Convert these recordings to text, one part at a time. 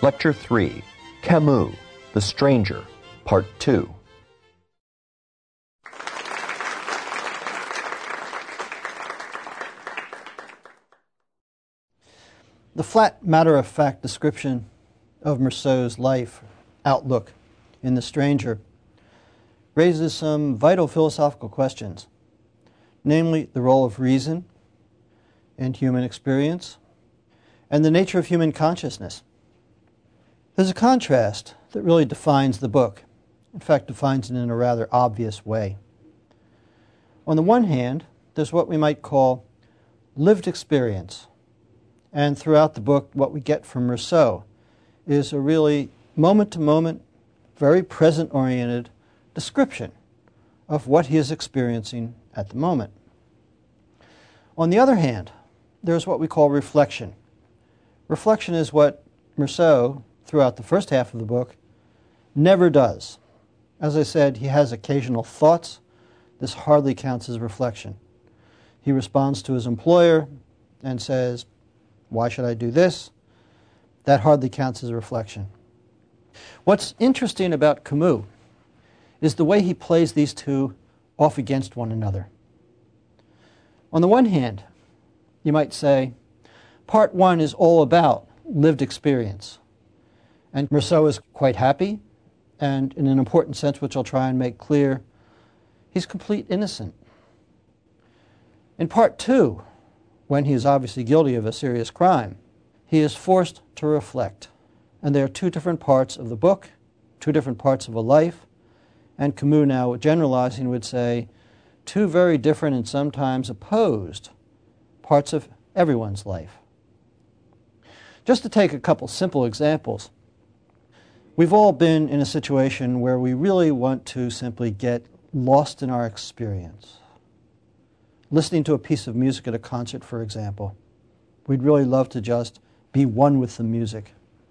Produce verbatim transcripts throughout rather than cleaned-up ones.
Lecture three, Camus, The Stranger, Part two. The flat, matter-of-fact description of Meursault's life outlook in The Stranger raises some vital philosophical questions, namely the role of reason in human experience and the nature of human consciousness. There's a contrast that really defines the book, in fact defines it in a rather obvious way. On the one hand, there's what we might call lived experience, and throughout the book what we get from Meursault is a really moment-to-moment, very present-oriented description of what he is experiencing at the moment. On the other hand, there's what we call reflection. Reflection is what Meursault, throughout the first half of the book, never does. As I said, he has occasional thoughts. This hardly counts as reflection. He responds to his employer and says, "Why should I do this?" That hardly counts as reflection. What's interesting about Camus is the way he plays these two off against one another. On the one hand, you might say, part one is all about lived experience. And Meursault is quite happy, and in an important sense which I'll try and make clear, he's complete innocent. In part two, when he is obviously guilty of a serious crime, he is forced to reflect. And there are two different parts of the book, two different parts of a life, and Camus, now generalizing, would say two very different and sometimes opposed parts of everyone's life. Just to take a couple simple examples, we've all been in a situation where we really want to simply get lost in our experience. Listening to a piece of music at a concert, for example, we'd really love to just be one with the music.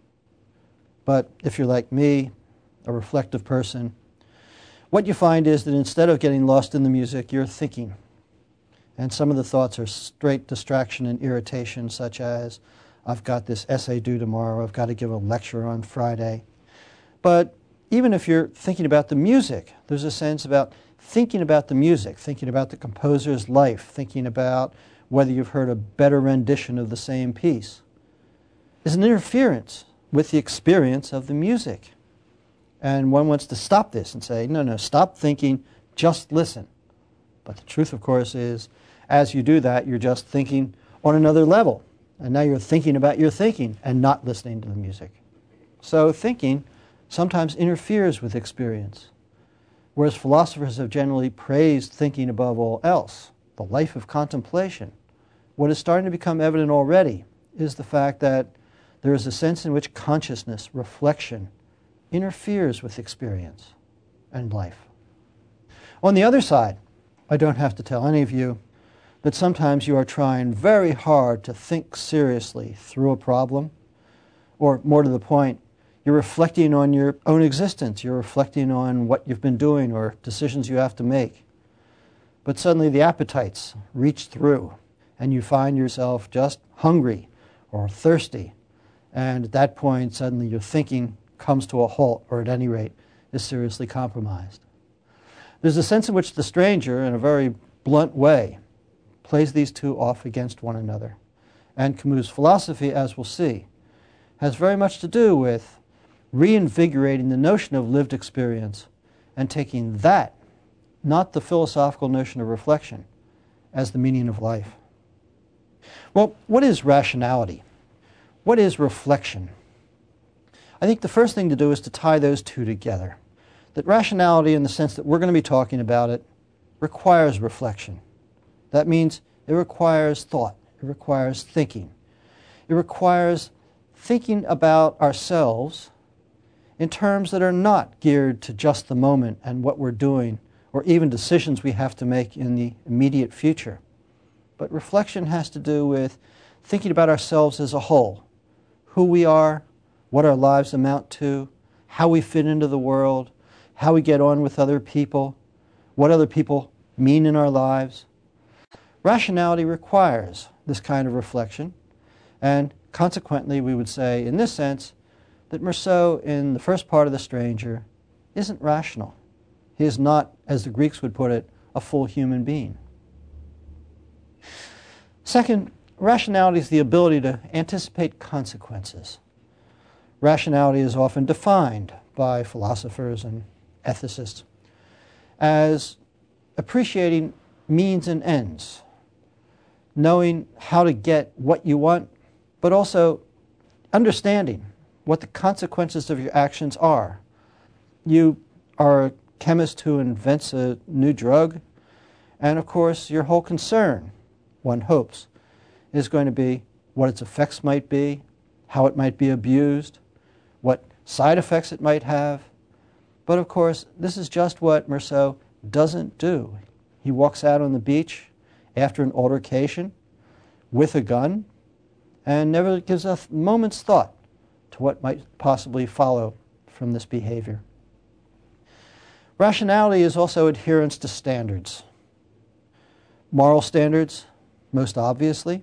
But if you're like me, a reflective person, what you find is that instead of getting lost in the music, you're thinking. And some of the thoughts are straight distraction and irritation, such as, I've got this essay due tomorrow, I've got to give a lecture on Friday. But even if you're thinking about the music, there's a sense about thinking about the music, thinking about the composer's life, thinking about whether you've heard a better rendition of the same piece. Is an interference with the experience of the music. And one wants to stop this and say, no, no, stop thinking, just listen. But the truth, of course, is as you do that, you're just thinking on another level. And now you're thinking about your thinking and not listening to the music. So thinking sometimes interferes with experience. Whereas philosophers have generally praised thinking above all else, the life of contemplation, what is starting to become evident already is the fact that there is a sense in which consciousness, reflection, interferes with experience and life. On the other side, I don't have to tell any of you that sometimes you are trying very hard to think seriously through a problem, or more to the point, you're reflecting on your own existence, you're reflecting on what you've been doing or decisions you have to make. But suddenly the appetites reach through and you find yourself just hungry or thirsty, and at that point suddenly your thinking comes to a halt, or at any rate is seriously compromised. There's a sense in which The Stranger, in a very blunt way, plays these two off against one another. And Camus' philosophy, as we'll see, has very much to do with reinvigorating the notion of lived experience and taking that, not the philosophical notion of reflection, as the meaning of life. Well, what is rationality? What is reflection? I think the first thing to do is to tie those two together. That rationality, in the sense that we're going to be talking about it, requires reflection. That means it requires thought. It requires thinking. It requires thinking about ourselves in terms that are not geared to just the moment and what we're doing, or even decisions we have to make in the immediate future. But reflection has to do with thinking about ourselves as a whole, who we are, what our lives amount to, how we fit into the world, how we get on with other people, what other people mean in our lives. Rationality requires this kind of reflection, and consequently we would say, in this sense, that Meursault, in the first part of The Stranger, isn't rational. He is not, as the Greeks would put it, a full human being. Second, rationality is the ability to anticipate consequences. Rationality is often defined by philosophers and ethicists as appreciating means and ends, knowing how to get what you want, but also understanding what the consequences of your actions are. You are a chemist who invents a new drug, and of course your whole concern, one hopes, is going to be what its effects might be, how it might be abused, what side effects it might have. But of course, this is just what Meursault doesn't do. He walks out on the beach after an altercation with a gun and never gives a moment's thought to what might possibly follow from this behavior. Rationality is also adherence to standards. Moral standards, most obviously,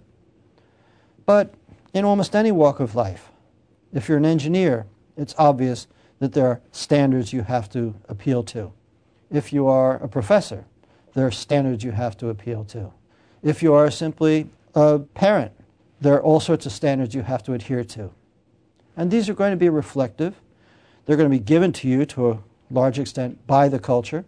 but in almost any walk of life. If you're an engineer, it's obvious that there are standards you have to appeal to. If you are a professor, there are standards you have to appeal to. If you are simply a parent, there are all sorts of standards you have to adhere to. And these are going to be reflective. They're going to be given to you to a large extent by the culture.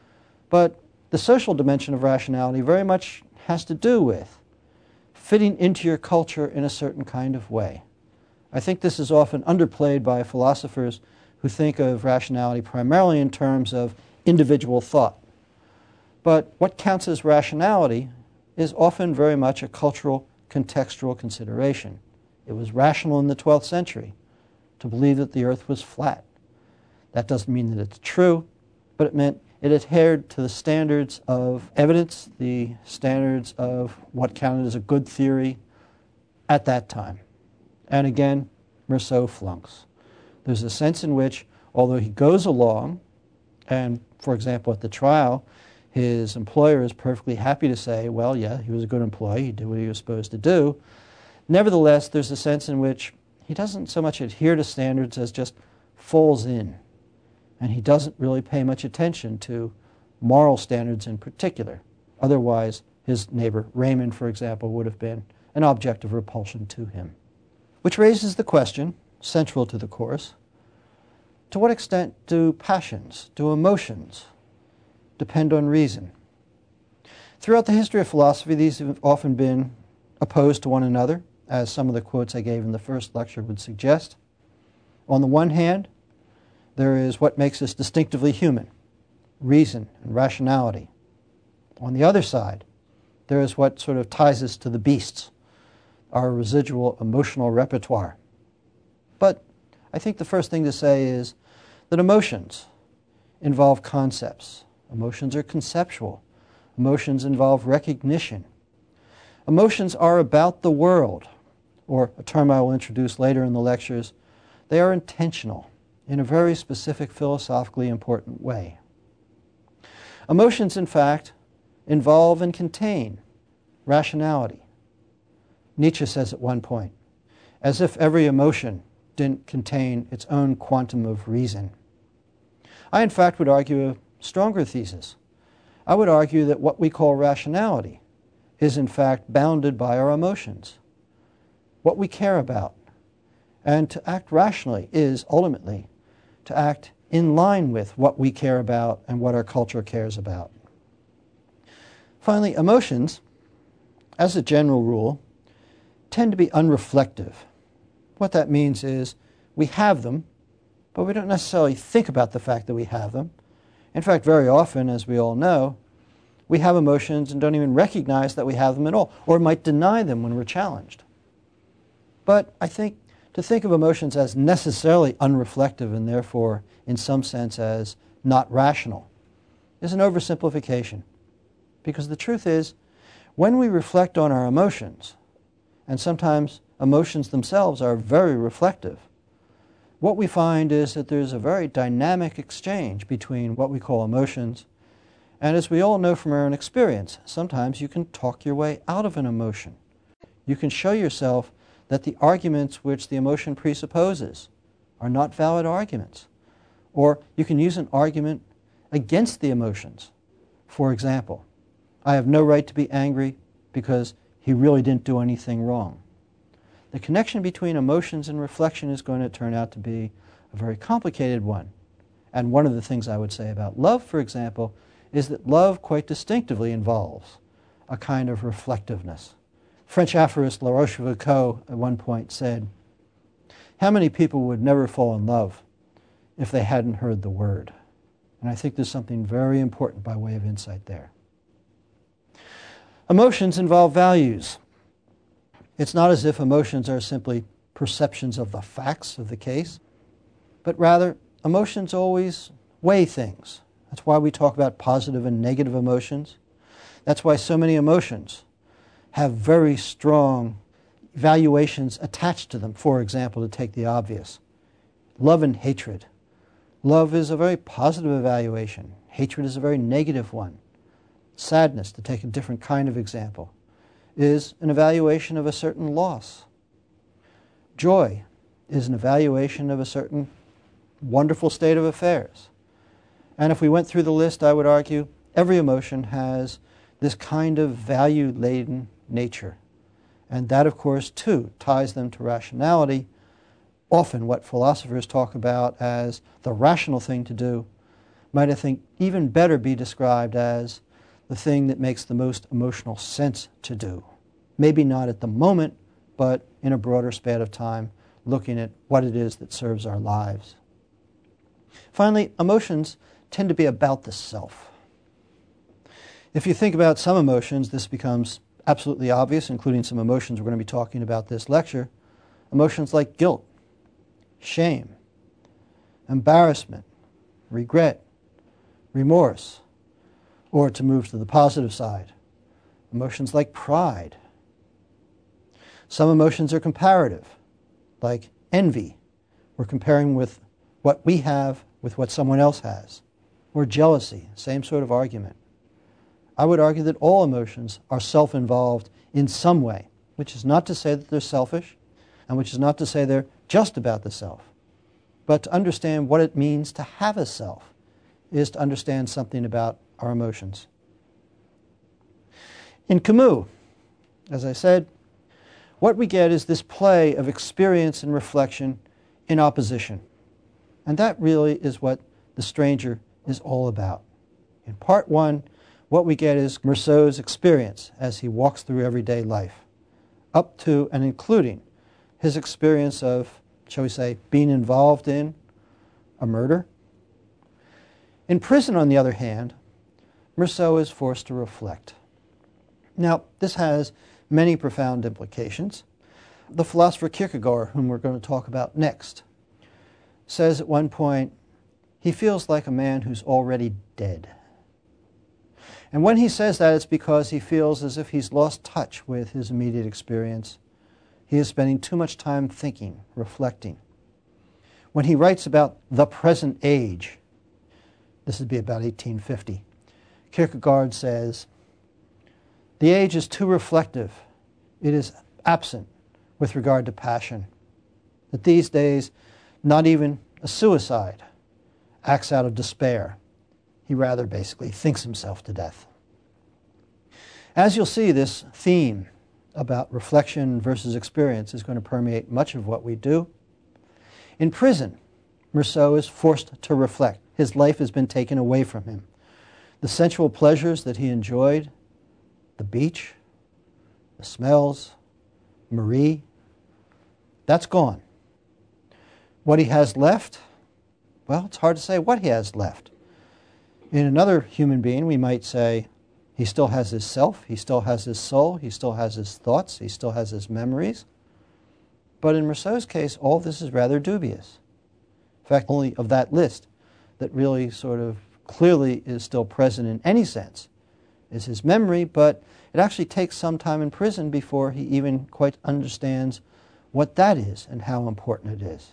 But the social dimension of rationality very much has to do with fitting into your culture in a certain kind of way. I think this is often underplayed by philosophers who think of rationality primarily in terms of individual thought. But what counts as rationality is often very much a cultural, contextual consideration. It was rational in the twelfth century to believe that the earth was flat. That doesn't mean that it's true, but it meant it adhered to the standards of evidence, the standards of what counted as a good theory at that time. And again, Meursault flunks. There's a sense in which, although he goes along, and for example at the trial, his employer is perfectly happy to say, well, yeah, he was a good employee, he did what he was supposed to do. Nevertheless, there's a sense in which he doesn't so much adhere to standards as just falls in. And he doesn't really pay much attention to moral standards in particular. Otherwise, his neighbor Raymond, for example, would have been an object of repulsion to him. Which raises the question, central to the course, to what extent do passions, do emotions, depend on reason? Throughout the history of philosophy, these have often been opposed to one another, as some of the quotes I gave in the first lecture would suggest. On the one hand, there is what makes us distinctively human, reason and rationality. On the other side, there is what sort of ties us to the beasts, our residual emotional repertoire. But I think the first thing to say is that emotions involve concepts. Emotions are conceptual. Emotions involve recognition. Emotions are about the world, or a term I will introduce later in the lectures. They are intentional in a very specific, philosophically important way. Emotions, in fact, involve and contain rationality. Nietzsche says at one point, as if every emotion didn't contain its own quantum of reason. I, in fact, would argue a stronger thesis. I would argue that what we call rationality is, in fact, bounded by our emotions, what we care about. And to act rationally is, ultimately, to act in line with what we care about and what our culture cares about. Finally, emotions, as a general rule, tend to be unreflective. What that means is we have them, but we don't necessarily think about the fact that we have them. In fact, very often, as we all know, we have emotions and don't even recognize that we have them at all, or might deny them when we're challenged. But I think to think of emotions as necessarily unreflective and therefore, in some sense, as not rational is an oversimplification. Because the truth is, when we reflect on our emotions, and sometimes emotions themselves are very reflective, what we find is that there's a very dynamic exchange between what we call emotions, and as we all know from our own experience, sometimes you can talk your way out of an emotion. You can show yourself that the arguments which the emotion presupposes are not valid arguments. Or you can use an argument against the emotions. For example, I have no right to be angry because he really didn't do anything wrong. The connection between emotions and reflection is going to turn out to be a very complicated one. And one of the things I would say about love, for example, is that love quite distinctively involves a kind of reflectiveness. French aphorist La Rochefoucauld at one point said, "How many people would never fall in love if they hadn't heard the word?" And I think there's something very important by way of insight there. Emotions involve values. It's not as if emotions are simply perceptions of the facts of the case, but rather emotions always weigh things. That's why we talk about positive and negative emotions. That's why so many emotions have very strong valuations attached to them. For example, to take the obvious, love and hatred. Love is a very positive evaluation. Hatred is a very negative one. Sadness, to take a different kind of example, is an evaluation of a certain loss. Joy is an evaluation of a certain wonderful state of affairs. And if we went through the list, I would argue every emotion has this kind of value-laden nature. And that, of course, too, ties them to rationality, often what philosophers talk about as the rational thing to do might, I think, even better be described as the thing that makes the most emotional sense to do. Maybe not at the moment, but in a broader span of time, looking at what it is that serves our lives. Finally, emotions tend to be about the self. If you think about some emotions, this becomes absolutely obvious, including some emotions we're going to be talking about this lecture. Emotions like guilt, shame, embarrassment, regret, remorse, or to move to the positive side, emotions like pride. Some emotions are comparative, like envy. We're comparing with what we have with what someone else has. Or jealousy, same sort of argument. I would argue that all emotions are self-involved in some way, which is not to say that they're selfish, and which is not to say they're just about the self. But to understand what it means to have a self is to understand something about our emotions. In Camus, as I said, what we get is this play of experience and reflection in opposition. And that really is what The Stranger is all about. In part one, what we get is Meursault's experience as he walks through everyday life, up to and including his experience of, shall we say, being involved in a murder. In prison, on the other hand, Meursault is forced to reflect. Now, this has many profound implications. The philosopher Kierkegaard, whom we're going to talk about next, says at one point, he feels like a man who's already dead. And when he says that, it's because he feels as if he's lost touch with his immediate experience. He is spending too much time thinking, reflecting. When he writes about the present age, this would be about eighteen fifty, Kierkegaard says, the age is too reflective. It is absent with regard to passion. That these days, not even a suicide acts out of despair. He rather basically thinks himself to death. As you'll see, this theme about reflection versus experience is going to permeate much of what we do. In prison, Meursault is forced to reflect. His life has been taken away from him. The sensual pleasures that he enjoyed, the beach, the smells, Marie, that's gone. What he has left, well, it's hard to say what he has left. In another human being, we might say he still has his self, he still has his soul, he still has his thoughts, he still has his memories. But in Meursault's case, all this is rather dubious. In fact, only of that list that really sort of clearly is still present in any sense is his memory, but it actually takes some time in prison before he even quite understands what that is and how important it is.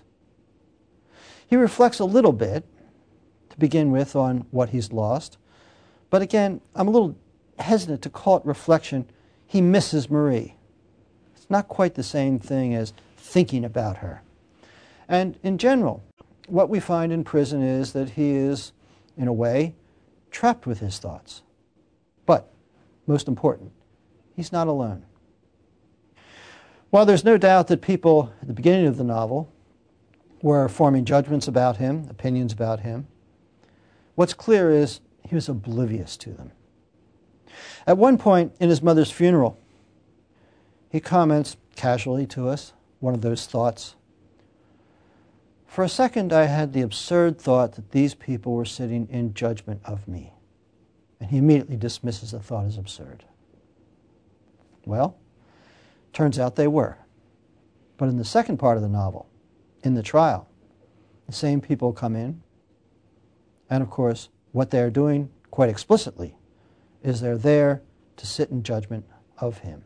He reflects a little bit, to begin with, on what he's lost. But again, I'm a little hesitant to call it reflection. He misses Marie. It's not quite the same thing as thinking about her. And in general, what we find in prison is that he is, in a way, trapped with his thoughts. But, most important, he's not alone. While there's no doubt that people at the beginning of the novel were forming judgments about him, opinions about him, what's clear is he was oblivious to them. At one point in his mother's funeral, he comments casually to us, one of those thoughts. For a second I had the absurd thought that these people were sitting in judgment of me. And he immediately dismisses the thought as absurd. Well, turns out they were. But in the second part of the novel, in the trial, the same people come in, and of course, what they're doing quite explicitly is they're there to sit in judgment of him.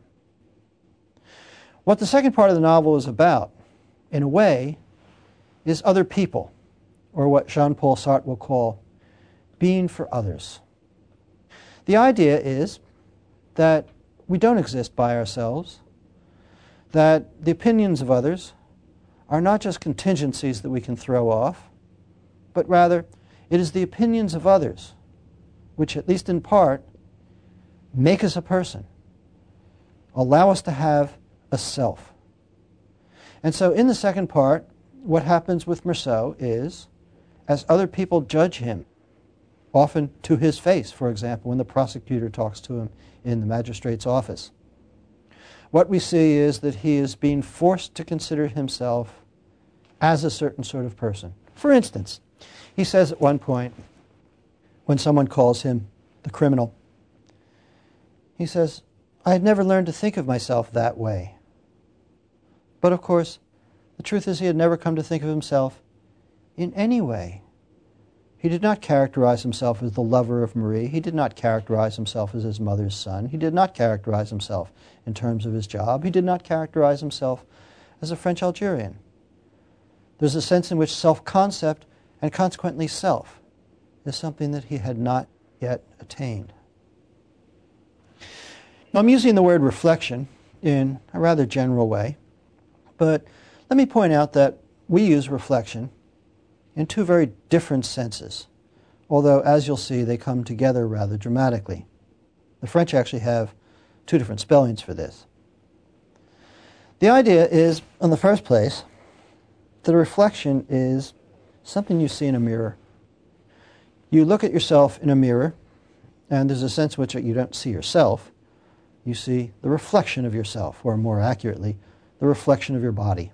What the second part of the novel is about, in a way, is other people, or what Jean-Paul Sartre will call being for others. The idea is that we don't exist by ourselves, that the opinions of others are not just contingencies that we can throw off, but rather it is the opinions of others which, at least in part, make us a person, allow us to have a self. And so in the second part, what happens with Meursault is, as other people judge him, often to his face, for example, when the prosecutor talks to him in the magistrate's office, what we see is that he is being forced to consider himself as a certain sort of person. For instance, he says at one point, when someone calls him the criminal, he says, I had never learned to think of myself that way. But of course, the truth is he had never come to think of himself in any way. He did not characterize himself as the lover of Marie. He did not characterize himself as his mother's son. He did not characterize himself in terms of his job. He did not characterize himself as a French Algerian. There's a sense in which self-concept, and consequently self, is something that he had not yet attained. Now, I'm using the word reflection in a rather general way, but let me point out that we use reflection in two very different senses, although, as you'll see, they come together rather dramatically. The French actually have two different spellings for this. The idea is, in the first place, that a reflection is something you see in a mirror. You look at yourself in a mirror, and there's a sense in which you don't see yourself. You see the reflection of yourself, or more accurately, the reflection of your body.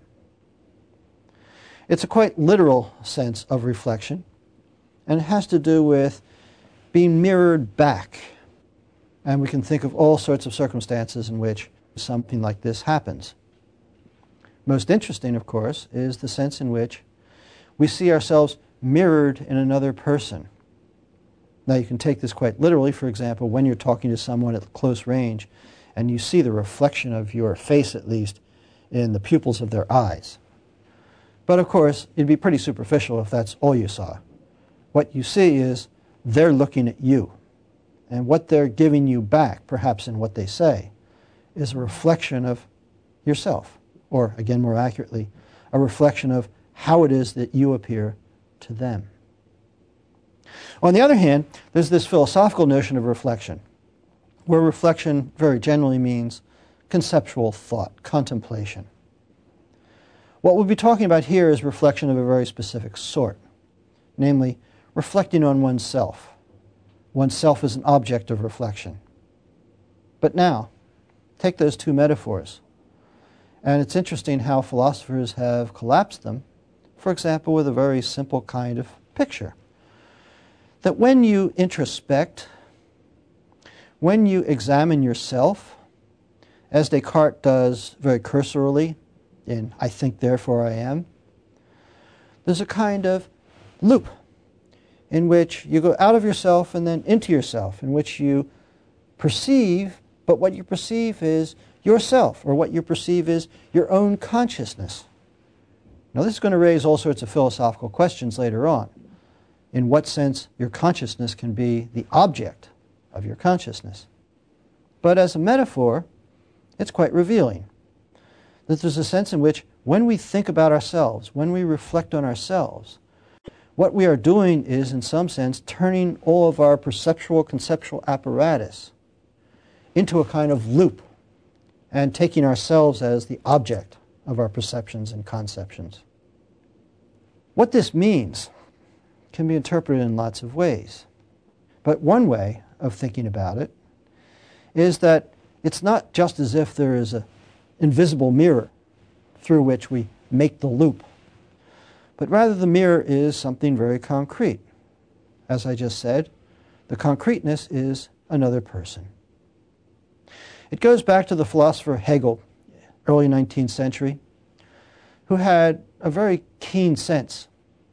It's a quite literal sense of reflection, and it has to do with being mirrored back. And we can think of all sorts of circumstances in which something like this happens. Most interesting, of course, is the sense in which we see ourselves mirrored in another person. Now, you can take this quite literally. For example, when you're talking to someone at close range and you see the reflection of your face, at least, in the pupils of their eyes. But of course, it'd be pretty superficial if that's all you saw. What you see is they're looking at you. And what they're giving you back, perhaps in what they say, is a reflection of yourself. Or, again, more accurately, a reflection of how it is that you appear to them. On the other hand, there's this philosophical notion of reflection, where reflection very generally means conceptual thought, contemplation. What we'll be talking about here is reflection of a very specific sort, namely, reflecting on oneself. Oneself is an object of reflection. But now, take those two metaphors, and it's interesting how philosophers have collapsed them, for example, with a very simple kind of picture. That when you introspect, when you examine yourself, as Descartes does very cursorily in I think, therefore I am, there's a kind of loop in which you go out of yourself and then into yourself, in which you perceive, but what you perceive is yourself, or what you perceive is your own consciousness. Now, this is going to raise all sorts of philosophical questions later on. In what sense your consciousness can be the object of your consciousness. But as a metaphor, it's quite revealing that there's a sense in which when we think about ourselves, when we reflect on ourselves, what we are doing is, in some sense, turning all of our perceptual, conceptual apparatus into a kind of loop and taking ourselves as the object of our perceptions and conceptions. What this means can be interpreted in lots of ways. But one way of thinking about it is that it's not just as if there is an invisible mirror through which we make the loop, but rather the mirror is something very concrete. As I just said, the concreteness is another person. It goes back to the philosopher Hegel, early nineteenth century, who had a very keen sense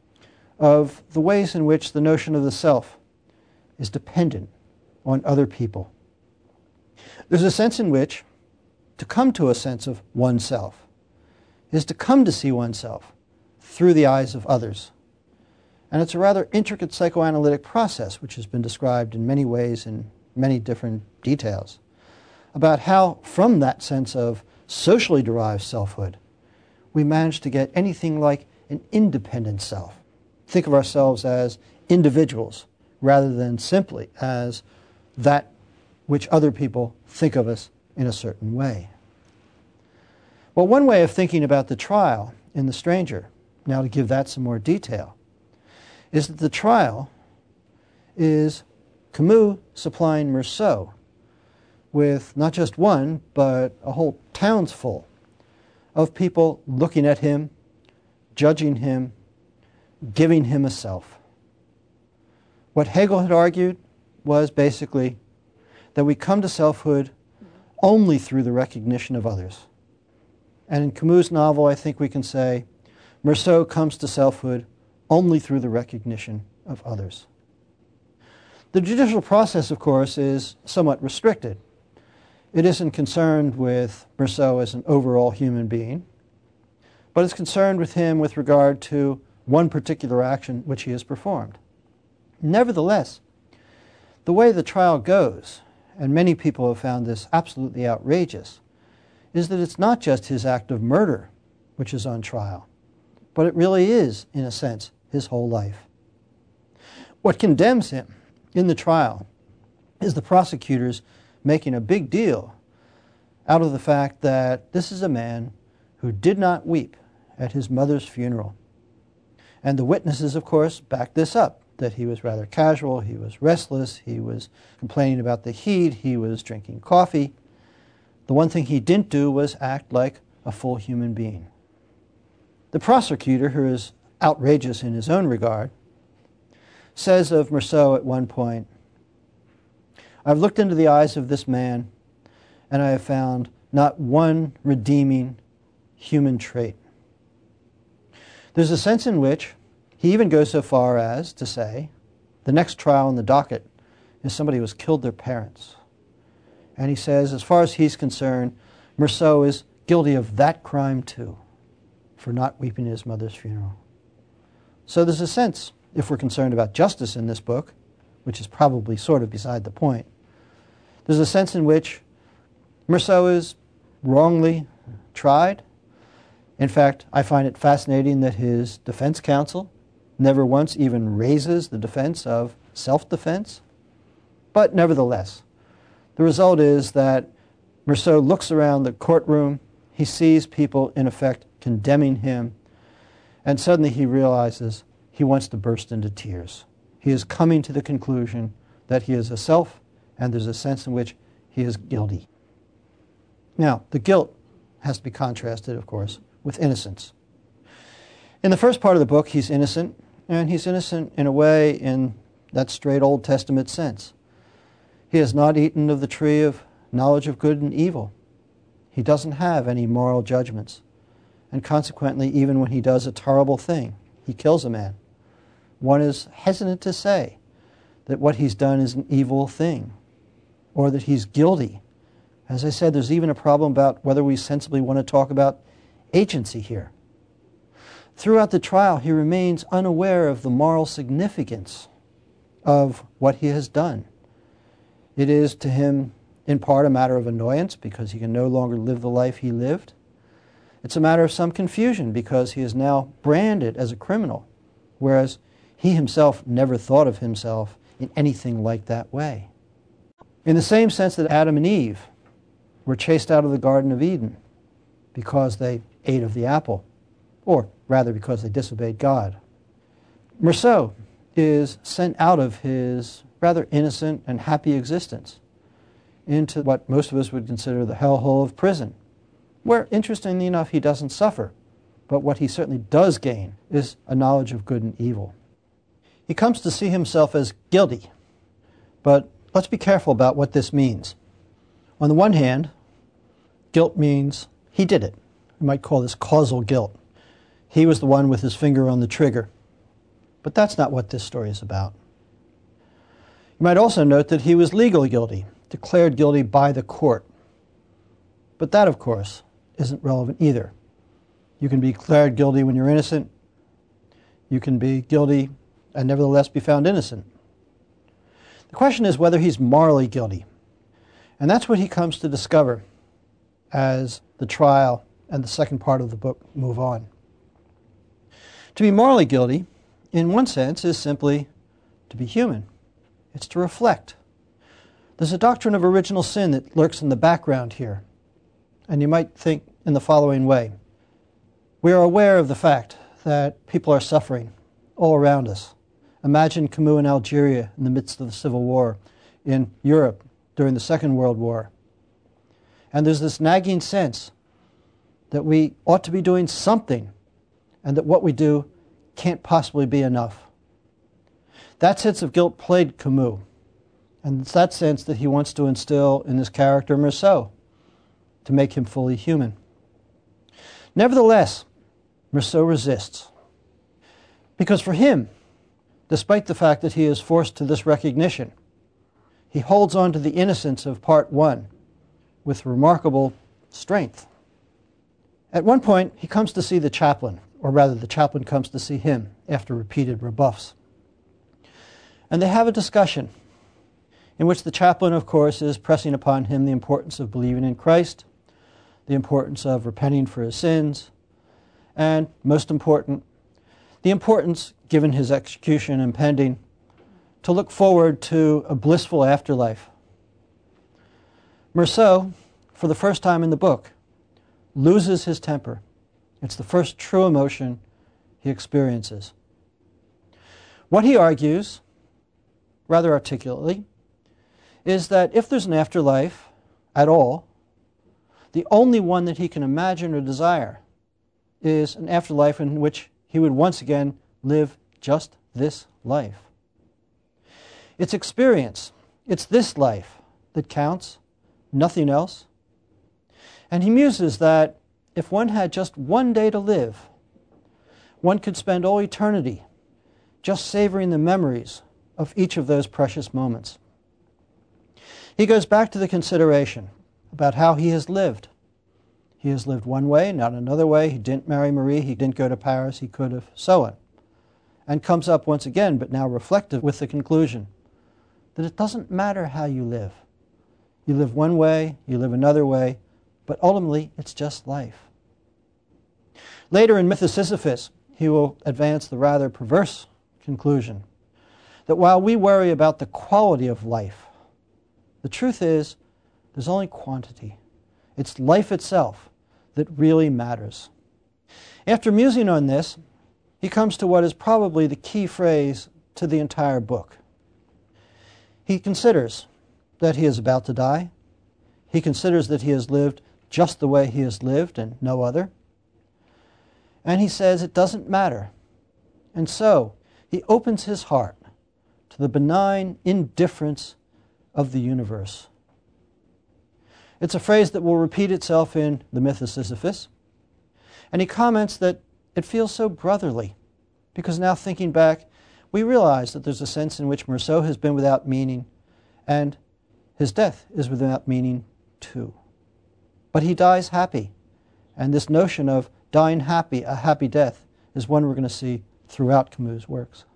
of the ways in which the notion of the self is dependent on other people. There's a sense in which to come to a sense of oneself is to come to see oneself through the eyes of others. And it's a rather intricate psychoanalytic process, which has been described in many ways in many different details, about how from that sense of socially derived selfhood, we manage to get anything like an independent self. Think of ourselves as individuals rather than simply as that which other people think of us in a certain way. Well, one way of thinking about the trial in The Stranger, now to give that some more detail, is that the trial is Camus supplying Meursault with not just one, but a whole townsful of people looking at him, judging him, giving him a self. What Hegel had argued was basically that we come to selfhood only through the recognition of others. And in Camus' novel, I think we can say, Meursault comes to selfhood only through the recognition of others. The judicial process, of course, is somewhat restricted. It isn't concerned with Meursault as an overall human being, but it's concerned with him with regard to one particular action which he has performed. Nevertheless, the way the trial goes, and many people have found this absolutely outrageous, is that it's not just his act of murder which is on trial, but it really is, in a sense, his whole life. What condemns him in the trial is the prosecutors making a big deal out of the fact that this is a man who did not weep at his mother's funeral. And the witnesses, of course, back this up, that he was rather casual, he was restless, he was complaining about the heat, he was drinking coffee. The one thing he didn't do was act like a full human being. The prosecutor, who is outrageous in his own regard, says of Meursault at one point, "I've looked into the eyes of this man, and I have found not one redeeming human trait." There's a sense in which he even goes so far as to say the next trial on the docket is somebody who has killed their parents. And he says, as far as he's concerned, Meursault is guilty of that crime too, for not weeping at his mother's funeral. So there's a sense, if we're concerned about justice in this book, which is probably sort of beside the point, there's a sense in which Meursault is wrongly tried. In fact, I find it fascinating that his defense counsel never once even raises the defense of self-defense. But nevertheless, the result is that Meursault looks around the courtroom, he sees people in effect condemning him, and suddenly he realizes he wants to burst into tears. He is coming to the conclusion that he is a self, and there's a sense in which he is guilty. Now, the guilt has to be contrasted, of course, with innocence. In the first part of the book, he's innocent, and he's innocent in a way in that straight Old Testament sense. He has not eaten of the tree of knowledge of good and evil. He doesn't have any moral judgments. And consequently, even when he does a terrible thing, he kills a man, one is hesitant to say that what he's done is an evil thing, or that he's guilty. As I said, there's even a problem about whether we sensibly want to talk about agency here. Throughout the trial, he remains unaware of the moral significance of what he has done. It is to him, in part, a matter of annoyance because he can no longer live the life he lived. It's a matter of some confusion because he is now branded as a criminal, whereas he himself never thought of himself in anything like that way. In the same sense that Adam and Eve were chased out of the Garden of Eden because they ate of the apple, or rather because they disobeyed God. Meursault is sent out of his rather innocent and happy existence into what most of us would consider the hellhole of prison, where, interestingly enough, he doesn't suffer, but what he certainly does gain is a knowledge of good and evil. He comes to see himself as guilty, but let's be careful about what this means. On the one hand, guilt means he did it. We might call this causal guilt. He was the one with his finger on the trigger. But that's not what this story is about. You might also note that he was legally guilty, declared guilty by the court. But that, of course, isn't relevant either. You can be declared guilty when you're innocent. You can be guilty and nevertheless be found innocent. The question is whether he's morally guilty. And that's what he comes to discover as the trial and the second part of the book move on. To be morally guilty, in one sense, is simply to be human. It's to reflect. There's a doctrine of original sin that lurks in the background here. And you might think in the following way. We are aware of the fact that people are suffering all around us. Imagine Camus in Algeria in the midst of the Civil War, in Europe during the Second World War. And there's this nagging sense that we ought to be doing something and that what we do can't possibly be enough. That sense of guilt plagued Camus, and it's that sense that he wants to instill in his character Meursault to make him fully human. Nevertheless, Meursault resists, because for him, despite the fact that he is forced to this recognition, he holds on to the innocence of part one with remarkable strength. At one point, he comes to see the chaplain, or rather the chaplain comes to see him after repeated rebuffs. And they have a discussion in which the chaplain, of course, is pressing upon him the importance of believing in Christ, the importance of repenting for his sins, and, most important, the importance, given his execution impending, to look forward to a blissful afterlife. Meursault, for the first time in the book, loses his temper. It's the first true emotion he experiences. What he argues, rather articulately, is that if there's an afterlife at all, the only one that he can imagine or desire is an afterlife in which he would once again live just this life. It's experience. It's this life that counts, nothing else. And he muses that if one had just one day to live, one could spend all eternity just savoring the memories of each of those precious moments. He goes back to the consideration about how he has lived. He has lived one way, not another way. He didn't marry Marie. He didn't go to Paris. He could have, so on. And comes up once again, but now reflective, with the conclusion that it doesn't matter how you live. You live one way, you live another way, but ultimately it's just life. Later in Myth of Sisyphus, he will advance the rather perverse conclusion that while we worry about the quality of life, the truth is there's only quantity. It's life itself that really matters. After musing on this, he comes to what is probably the key phrase to the entire book. He considers that he is about to die. He considers that he has lived just the way he has lived and no other. And he says it doesn't matter. And so he opens his heart to the benign indifference of the universe. It's a phrase that will repeat itself in The Myth of Sisyphus. And he comments that it feels so brotherly, because now thinking back, we realize that there's a sense in which Meursault has been without meaning, and his death is without meaning too. But he dies happy, and this notion of dying happy, a happy death, is one we're going to see throughout Camus' works.